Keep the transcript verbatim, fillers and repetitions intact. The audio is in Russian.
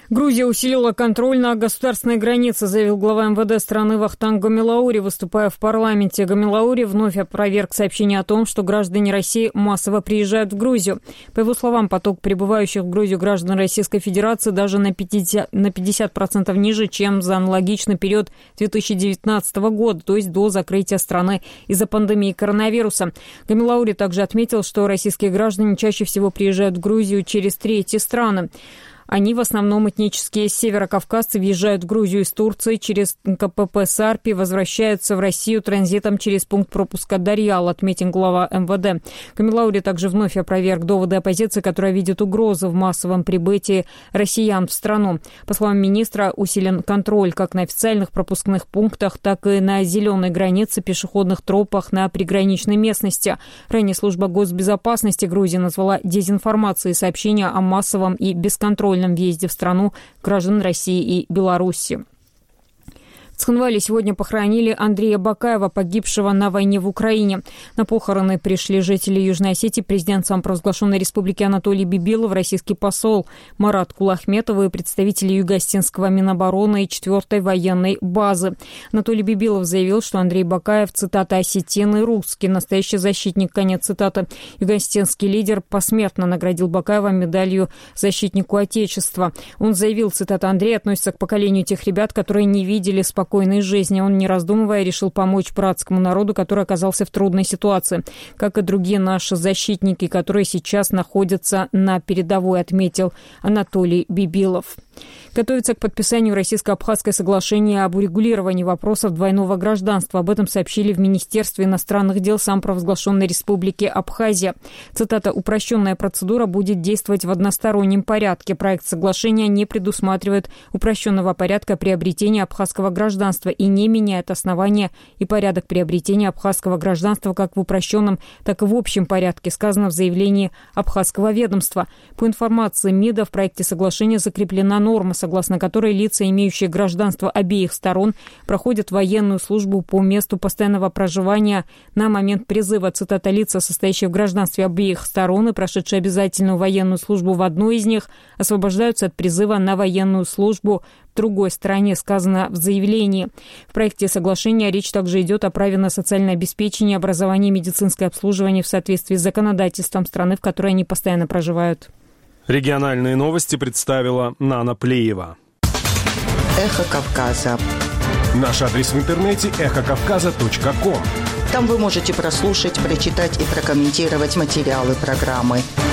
Грузия усилила контроль на государственной границе, заявил глава эм вэ дэ страны Вахтанг Гамилаури, выступая в парламенте. Гамилаури вновь опроверг сообщение о том, что граждане России массово приезжают в Грузию. По его словам, поток прибывающих в Грузию граждан Российской Федерации даже на пятьдесят, на пятьдесят процентов ниже, чем за аналогичный период две тысячи девятнадцатого года, то есть до закрытия страны из-за пандемии коронавируса. Гамилаури также отметил, что российские граждане чаще всего приезжают в Грузию через третьи страны. Они в основном этнические северокавказцы, въезжают в Грузию из Турции через ка пэ пэ Сарпи, возвращаются в Россию транзитом через пункт пропуска Дарьял, отметил глава эм вэ дэ. Гамилаури также вновь опроверг доводы оппозиции, которая видит угрозу в массовом прибытии россиян в страну. По словам министра, усилен контроль как на официальных пропускных пунктах, так и на зеленой границе, пешеходных тропах на приграничной местности. Ранее служба госбезопасности Грузии назвала дезинформацией сообщения о массовом и бесконтрольном въезде в страну граждан России и Беларуси. В Цхинвале сегодня похоронили Андрея Бакаева, погибшего на войне в Украине. На похороны пришли жители Южной Осетии, президент самопровозглашенной республики Анатолий Бибилов, российский посол Марат Кулахметов и представители Юго-Осетинского Минобороны и четвёртой военной базы. Анатолий Бибилов заявил, что Андрей Бакаев, цитата, «осетин и русский, настоящий защитник», конец цитаты. Юго-Осетинский лидер посмертно наградил Бакаева медалью «Защитнику Отечества». Он заявил, цитата, «Андрей относится к поколению тех ребят, которые не видели спокойствия спокойной жизни. Он, не раздумывая, решил помочь братскому народу, который оказался в трудной ситуации, как и другие наши защитники, которые сейчас находятся на передовой», отметил Анатолий Бибилов. Готовится к подписанию российско-абхазское соглашение об урегулировании вопросов двойного гражданства. Об этом сообщили в Министерстве иностранных дел самопровозглашенной республики Абхазия. Цитата, «Упрощенная процедура будет действовать в одностороннем порядке. Проект соглашения не предусматривает упрощенного порядка приобретения абхазского гражданства и не меняет основания и порядок приобретения абхазского гражданства как в упрощенном, так и в общем порядке», сказано в заявлении абхазского ведомства. По информации МИДа, в проекте соглашения закреплена норма, согласно которой лица, имеющие гражданство обеих сторон, проходят военную службу по месту постоянного проживания на момент призыва. Цитата, «Лица, состоящие в гражданстве обеих сторон и прошедшие обязательную военную службу в одной из них, освобождаются от призыва на военную службу в другой стране», сказано в заявлении. В проекте соглашения речь также идет о праве на социальное обеспечение, образование и медицинское обслуживание в соответствии с законодательством страны, в которой они постоянно проживают. Региональные новости представила Нана Плеева. Эхо Кавказа. Наш адрес в интернете эхо кавказа точка ком. Там вы можете прослушать, прочитать и прокомментировать материалы программы.